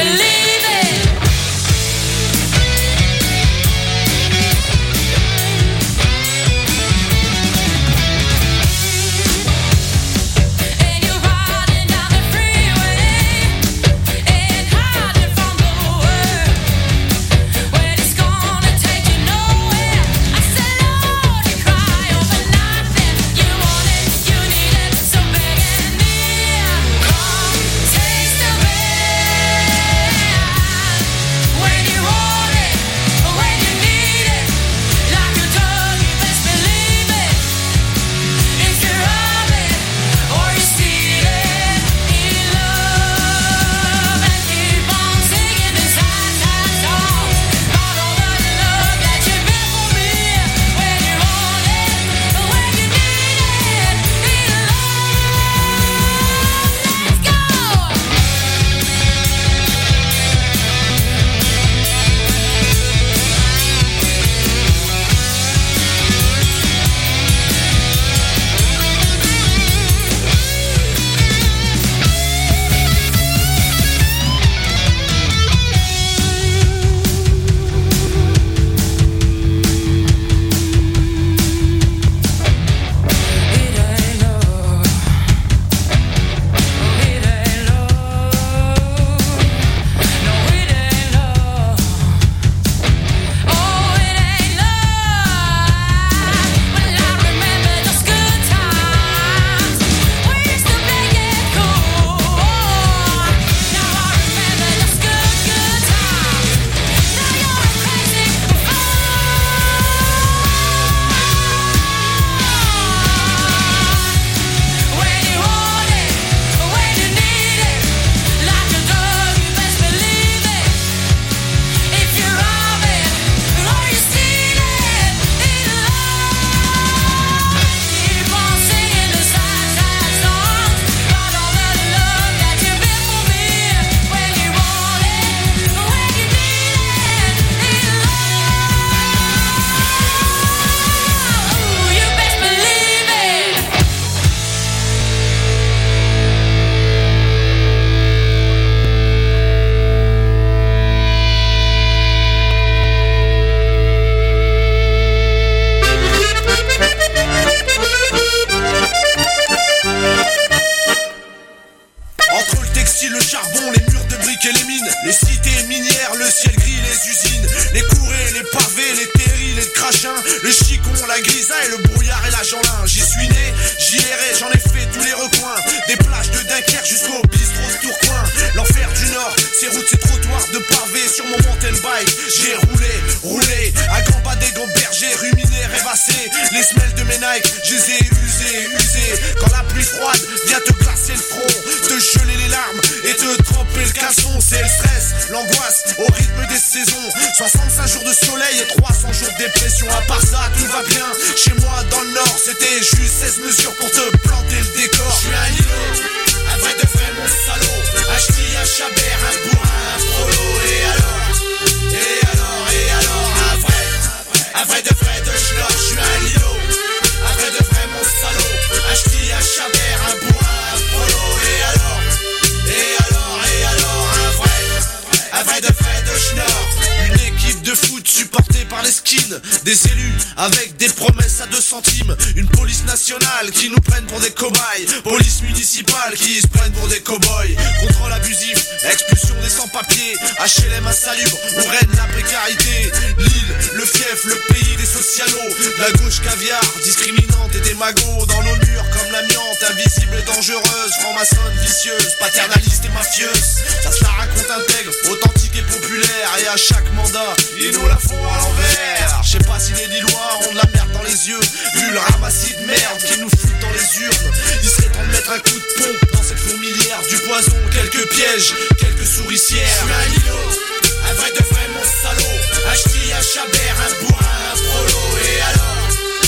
Des élus avec des promesses à 2 centimes. Une police nationale qui nous prennent pour des cobayes. Police municipale qui se prennent pour des cow-boys. Contrôle abusif, expulsion des sans-papiers. HLM insalubre où règne la précarité. L'île, le fief, le pays des socialos. La gauche caviar, discriminante et démago. Dans nos murs comme l'amiante, invisible et dangereuse. Franc-maçonne, vicieuse, paternaliste et mafieuse. Ça se la raconte intègre, authentique et populaire. Et à chaque mandat, ils nous la font à l'envers. Je sais pas si les Lillois ont de la merde dans les yeux. Vu le ramassis de merde qui nous fout dans les urnes. Il serait temps de mettre un coup de pompe dans cette fourmilière. Du poison, quelques pièges, quelques souricières. Je suis un Lilo, un vrai de vrai mon salaud. Un ch'ti, un chabert, un bourrin, un prolo. Et alors,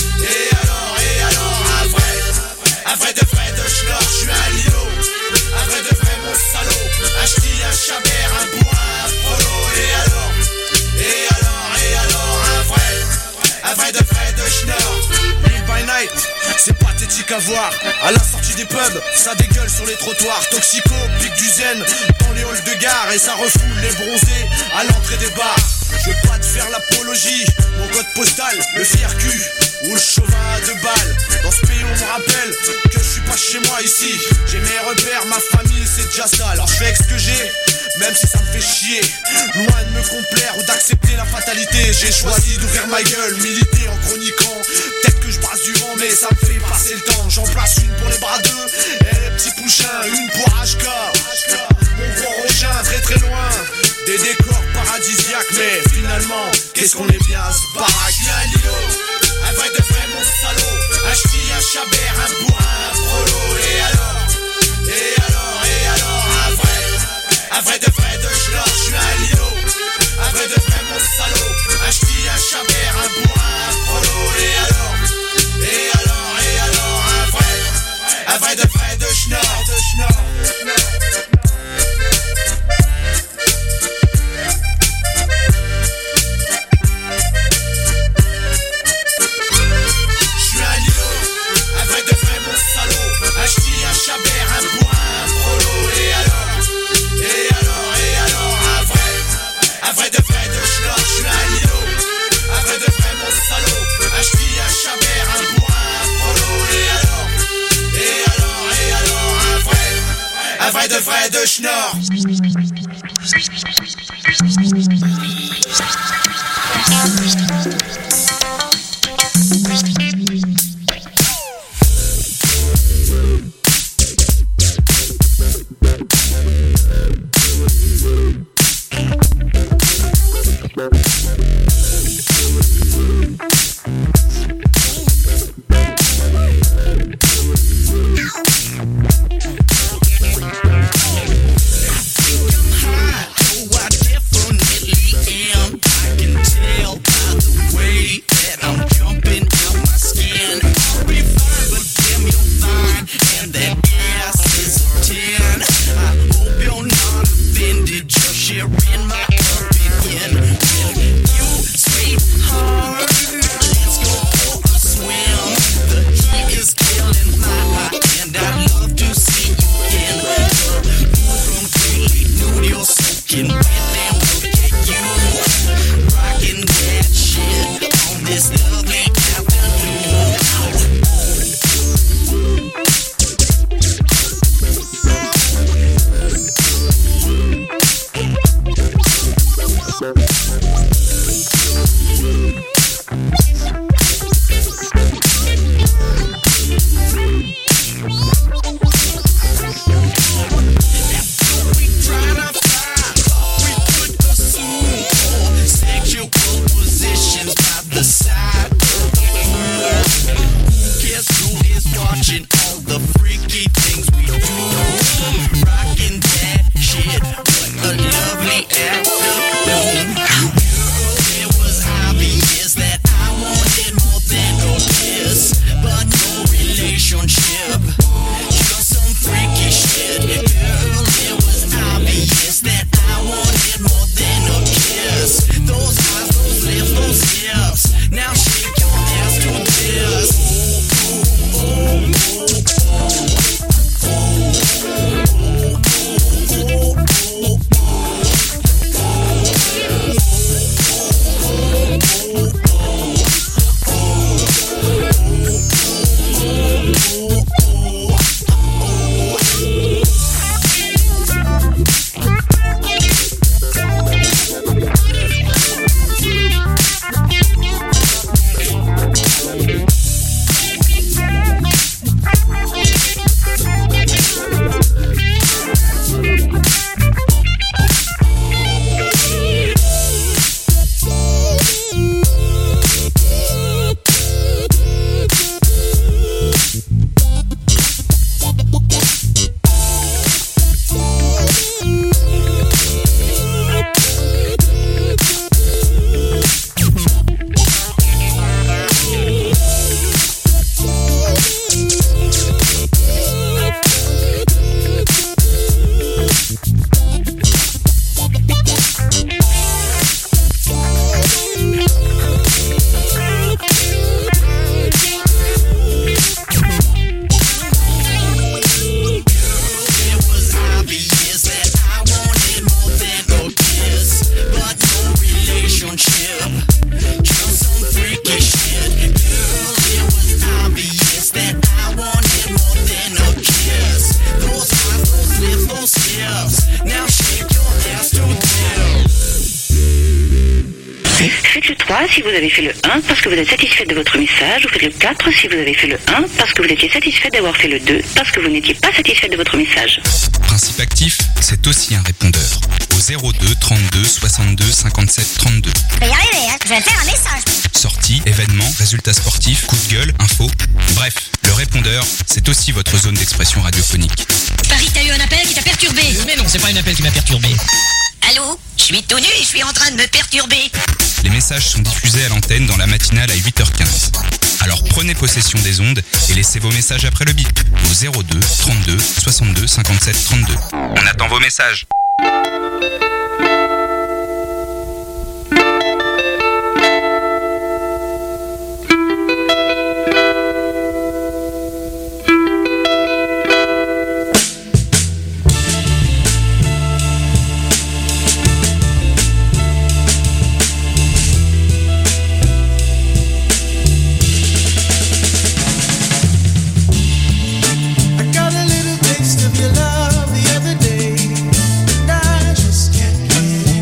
un vrai de vrai de schnorr. Je suis un Lilo, un vrai de vrai mon salaud. Un ch'ti, un chabert, un bourrin, un prolo. Et alors, un vrai de vrai de schnorr. Live by night, c'est pathétique qu'à voir. À la sortie des pubs, ça dégueule sur les trottoirs. Toxico, pique du zen dans les halls de gare. Et ça refoule les bronzés à l'entrée des bars. Je veux pas te faire l'apologie, mon code postal, le fier cul ou le chauvin à 2 balles. Dans ce pays on me rappelle que je suis pas chez moi ici. J'ai mes repères, ma famille c'est déjà ça. Alors je fais avec ce que j'ai, même si ça me fait chier. Loin de me complaire ou d'accepter la fatalité, j'ai choisi d'ouvrir ma gueule, militer en chroniquant. Peut-être que je brasse du vent mais ça me fait passer le temps. J'en place une pour les bras d'eux et les petits pouchins, une pour HK. Mon gros rogin très très loin des décors paradisiaques, mais finalement, qu'est-ce qu'on est bien à ce baraque. Je suis un Lilo, un vrai de vrai mon salaud. Un ch'ti, un chabert, un bourrin, un prolo. Et alors, un vrai de vrai de schnorr. Je suis un Lilo, un vrai de vrai mon salaud. Un ch'ti, un chabert, un bourrin, un prolo. Et alors, un vrai de vrai de schnorr. Un vrai de schnorr. si vous avez fait le 1 parce que vous êtes satisfait de votre message. Vous faites le 4 si vous avez fait le 1 parce que vous étiez satisfait d'avoir fait le 2 parce que vous n'étiez pas satisfait de votre message. Principe actif, c'est aussi un répondeur. Au 02 32 62 57 32. Je vais y arriver, hein. Je vais faire un message. Sorties, événements, résultats sportifs, coups de gueule, infos. Bref, le répondeur, c'est aussi votre zone d'expression radiophonique. Paris, t'as eu un appel qui t'a perturbé. Mais non, c'est pas un appel qui m'a perturbé. Allô? Je suis tout nu et je suis en train de me perturber. Les messages sont diffusés à l'antenne dans la matinale à 8h15. Alors prenez possession des ondes et laissez vos messages après le bip. Au 02 32 62 57 32. On attend vos messages. Of your love the other day, and I just can't get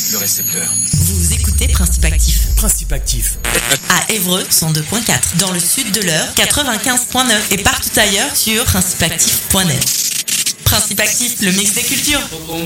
le récepteur. Vous écoutez Principe Actif. Principe Actif. À Évreux, 102.4. Dans le sud de l'Eure, 95.9. Et partout ailleurs sur principeactif.net. Principe Actif, le mix des cultures.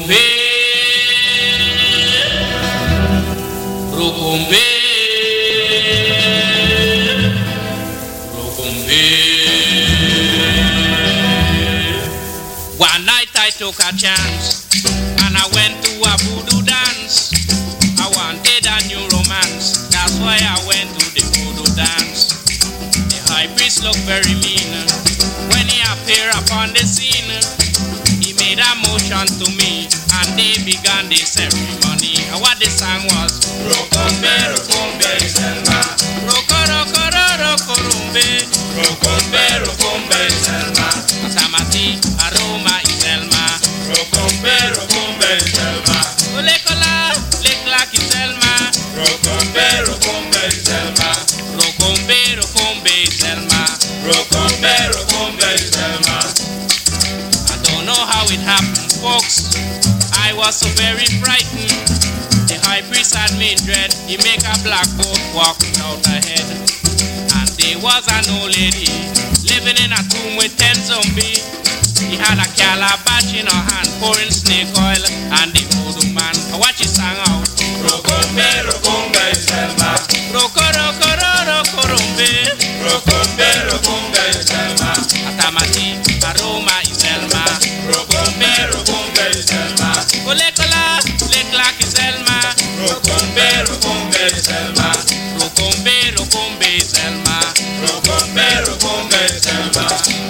One night I took a chance and I went to a voodoo dance. I wanted a new romance, that's why I went to the voodoo dance. The high priest looked very mean when he appeared upon the scene. He made a motion to me and they began the ceremony. And what the song was, Rokombe, Rokombe, Selma. Roko, Roko, Roko, Rumbe. Rokombe, Rokombe, Selma. Asamati, Aroma, Iselma. Rokombe, Rokombe, Selma. Olekola, Lekla, Iselma. Rokombe, Rokombe, Selma. Rokombe, Rokombe, Selma. Rokombe, Rokombe, Selma. I don't know how it happened, folks. I was so very frightened. The high priest had me dread. He make a black goat walk without a head. And there was an old lady living in a tomb with 10 zombies. He had a calabash in her hand pouring snake oil. And the voodoo man, watch his song out. Rokombe, Rokombe, Selma. Roko, Roko, Roko, Rumbe. Rokombe, Rokombe, Selma. Atamati, Aroma, Iselma. Rokombe, Rokombe, Selma. Olekola, Lekla, Iselma. Rokombe, Rokombe, Selma. Rokombe, Rokombe, Selma. Rokombe, Rokombe, Selma.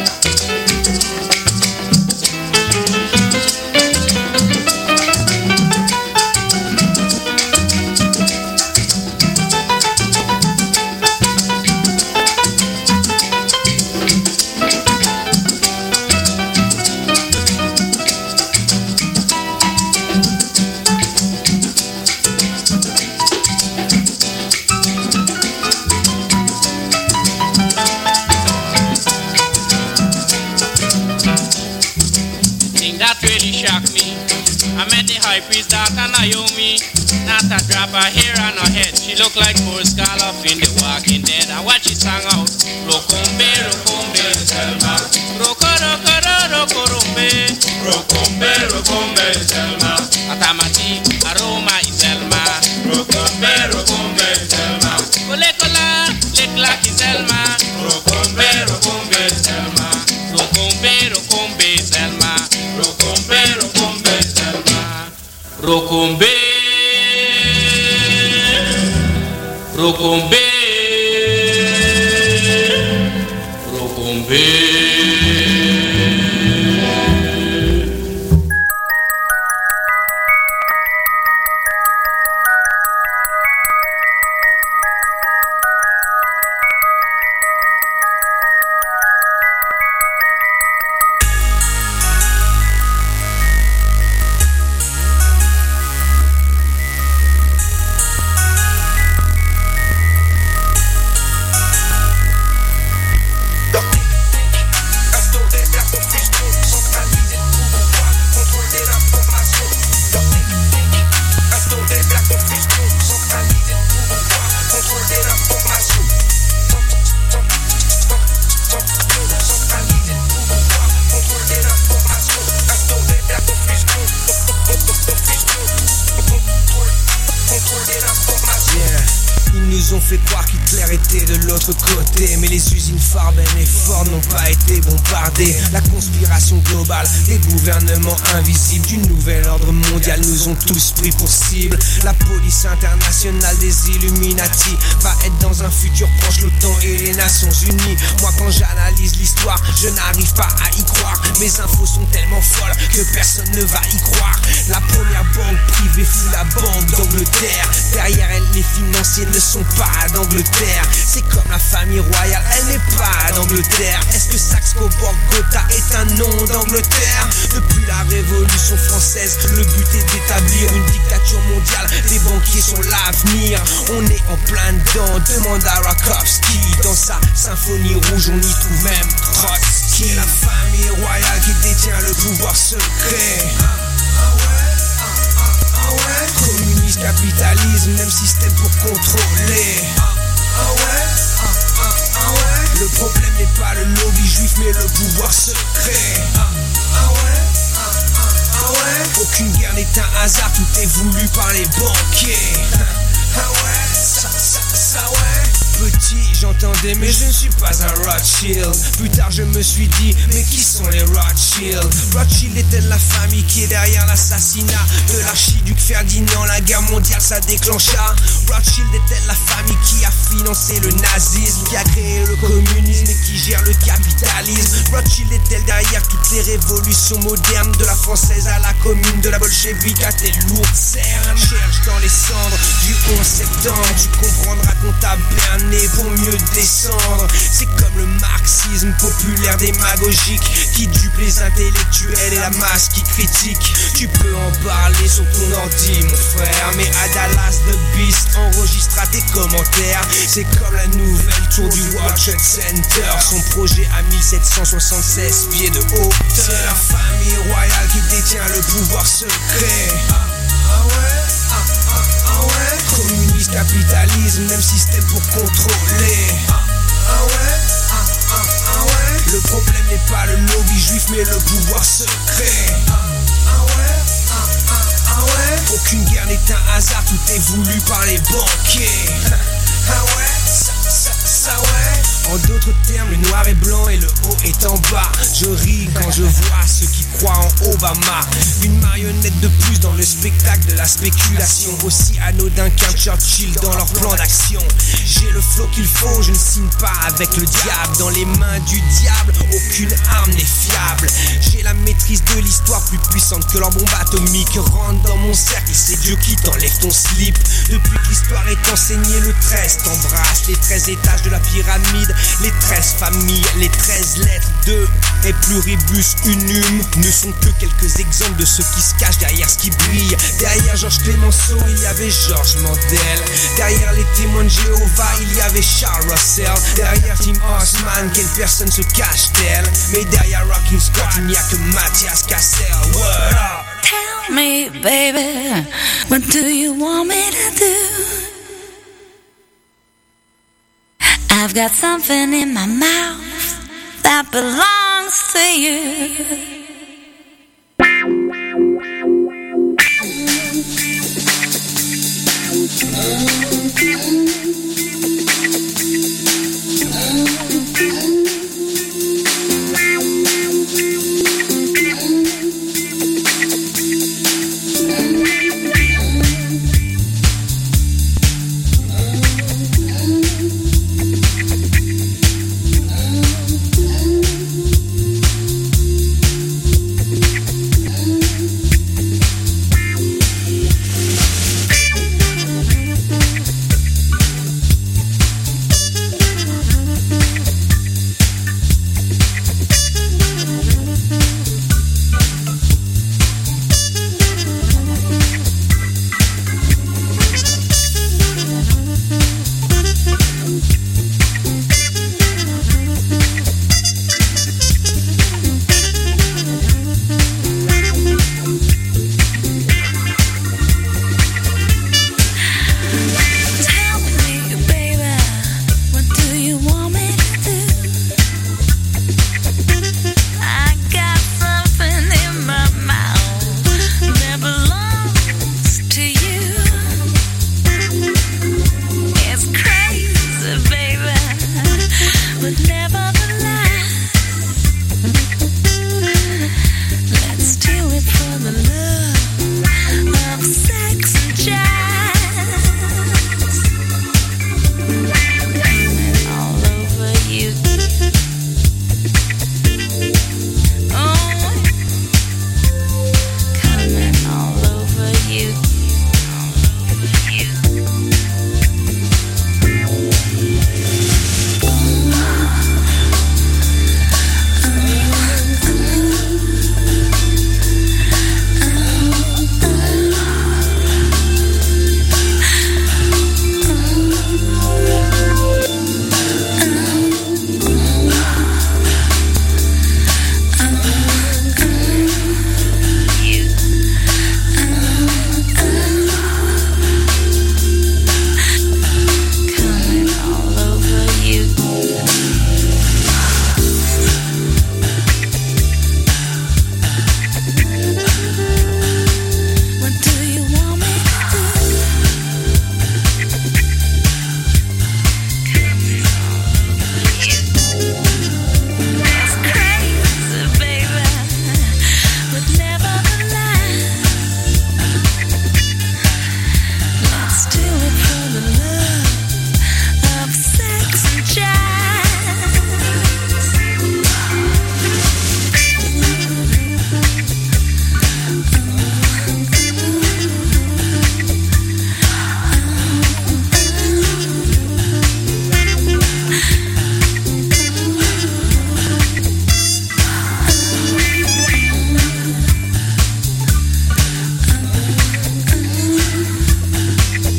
High priest daughter Naomi, not a drop of hair on her head. She looked like poor Scallop in The Walking Dead. I watch it song out. Rokombe, Rokombe, Selma. Roko, Roko, Roko, Rumbe. Rokombe, Rokombe, Selma. Atamati, Aroma, Iselma. Rokombe, Rokombe, Selma. Olekola, Lekla, Iselma. Rokombe, Rokombe, Selma. Rokombe, Rokombe, Selma. Rokombe, Rokombe, Selma. Rokombe, Rokombe, Rokombe. Ils ont fait croire qu'Hitler était de l'autre côté, mais les usines Farben et Ford n'ont pas été bombardées. La conspiration globale des gouvernements invisibles du nouvel ordre mondial nous ont tous pris pour cible. La police internationale des Illuminati va être dans un futur proche l'OTAN et les Nations Unies. Moi quand j'analyse l'histoire, je n'arrive pas à y croire. Mes infos sont tellement folles que personne ne va y croire. La première banque privée fut la Banque d'Angleterre. Derrière elle, les financiers ne sont pas d'Angleterre. C'est comme la famille royale, elle n'est pas d'Angleterre. Est-ce que Saxe-Coburg-Gotha est un nom d'Angleterre? Depuis la Révolution française, le but est d'établir une dictature mondiale. Les banquiers sont l'avenir. On est en plein dedans, demande à Rakowski. Dans sa symphonie rouge, on y trouve même Trotsky. C'est la famille royale qui détient le pouvoir secret. Communisme, capitalisme, même système pour contrôler. Le problème n'est pas le lobby juif mais le pouvoir secret. Aucune guerre n'est un hasard, tout est voulu par les banquiers. Petit, j'entendais mais je ne suis pas un Rothschild. Plus tard je me suis dit, mais qui sont les Rothschild? Rothschild est-elle la famille qui est derrière l'assassinat de l'archiduc Ferdinand? La guerre mondiale ça déclencha. Rothschild est-elle la famille qui a financé le nazisme, qui a créé le communisme et qui gère le capitalisme? Rothschild est-elle derrière toutes les révolutions modernes, de la française à la commune, de la bolchevique à tes lourdes cernes? Cherche dans les cendres du 11 septembre, tu comprendras qu'on t'a berné pour mieux descendre. C'est comme le marxisme populaire démagogique qui dupe les intellectuels et la masse qui critique. Tu peux en parler sur ton ordi mon frère, mais à Dallas the Beast enregistra tes commentaires. C'est comme la nouvelle tour du World Trade Center, son projet à 1776 pieds de hauteur. C'est la famille royale qui détient le pouvoir secret. Communisme, capitalisme, même système pour contrôler. Le problème n'est pas le lobby juif mais le pouvoir secret. Aucune guerre n'est un hasard, tout est voulu par les banquiers. En d'autres termes, le noir est blanc et le haut est en bas. Je ris quand je vois ceux qui croient en Obama. Une marionnette de plus dans le spectacle de la spéculation, aussi anodin qu'un Churchill dans leur plan d'action. J'ai le flow qu'il faut, je ne signe pas avec le diable. Dans les mains du diable, aucune arme n'est fiable. J'ai la maîtrise de l'histoire plus puissante que leur bombe atomique. Rentre dans mon cercle et c'est Dieu qui t'enlève ton slip. Depuis que l'histoire est enseignée, le 13 t'embrasse. Les 13 étages de la pyramide, les 13 familles, les 13 lettres de et pluribus unum ne sont que quelques exemples de ceux qui se cachent derrière ce qui brille. Derrière Georges Clemenceau, il y avait Georges Mandel. Derrière les témoins de Jéhovah, il y avait Charles Russell. Derrière Tim Osman, quelle personne se cache-t-elle? Mais derrière Rockin' Scott, il n'y a que Mathias Cassel. What up? Tell me, baby, what do you want me to do? I've got something in my mouth that belongs to you.